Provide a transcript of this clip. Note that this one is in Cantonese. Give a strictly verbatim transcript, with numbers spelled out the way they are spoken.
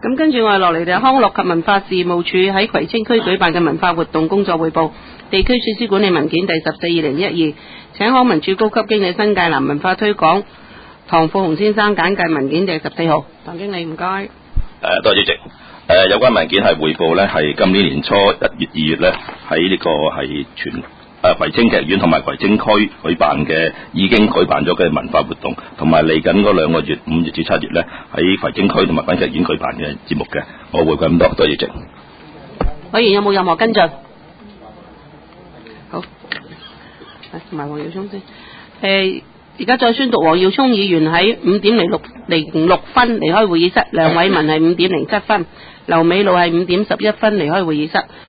咁跟住我哋落嚟就係康樂及文化事務處喺葵青區舉辦嘅文化活動工作匯報，地區設施管理文件第十四二零一二，請康文署高級經理新界南文化推廣唐富雄先生簡介文件第十四號。唐經理唔該。誒， 多謝主席。誒，有關文件係匯報呢，係今年年初一月、二月呢，喺呢個係全誒葵青劇院同埋葵青區舉辦嘅，已經舉辦咗嘅文化活動，同埋嚟緊嗰兩個月五月至七月呢，喺葵青區同埋葵青劇院舉辦嘅節目嘅，我匯報咁多，多謝主席。 委員有冇任何跟進？好，同埋黃耀聰先。誒，而家再宣讀黃耀聰議員喺五點零六零六分離開會議室，梁偉文係五點零七分，劉美露係五點十一分離開會議室。